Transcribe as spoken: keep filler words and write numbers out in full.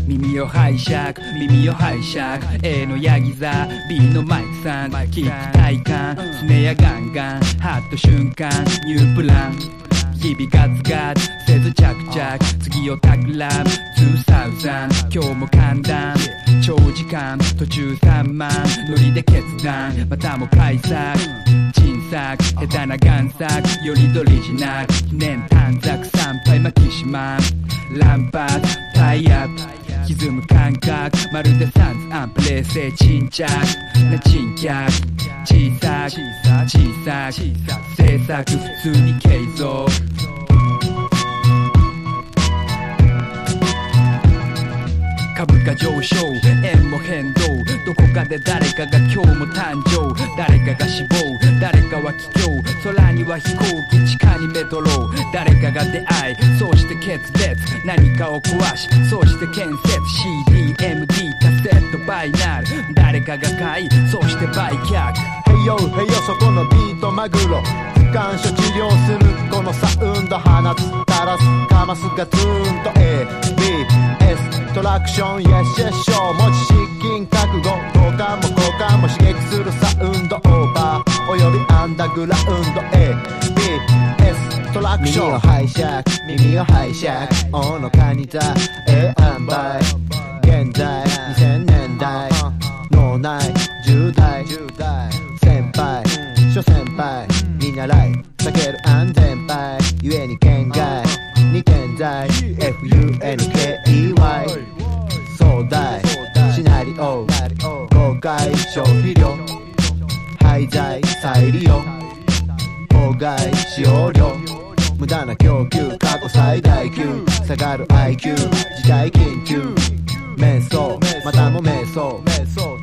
耳を拝借耳を拝借 A のヤギ座 B のマイクさんキック体感スネアガンガンハッと瞬間ニュープラン日々ガツガツせず着々次を企むにせん今日も寒暖長時間途中さんまんノリで決断またも改作珍作下手な贋作よりどりじなく記念短冊参拝マキシマン乱発タイアップ歪む感覚まるでサンズアンプ冷静沈着な珍客小さく小さく制作普通に継続株価上昇円も変動どこかで誰かが今日も誕生誰かが死亡誰かは帰郷空には飛行機地下にメトロ誰かが出会いそうして決別何かを壊しそうして建設 シーディーエムディー カセットバイナル誰かが買いそうして売却へいよへいよそこのビートマグロ不感所治療するこのサウンド放つ垂らすかますガツンと エービーエス トラクションイエスイエスショー持ち資金覚悟交換も交換も刺激するサウンドオーバーおよびアンダーグラウンド エービーエス トラクション耳を拝借耳を拝借愚かに座 A 塩梅現在にせんねんだい脳内じゅう代先輩諸先輩見習い避ける安全牌故に県外に健在 エフユーエヌケーイーワイ 壮大シナリオ公開消費量廃材再利用法外使用量無駄な供給過去最大級下がる アイキュー 事態緊急瞑想またも瞑想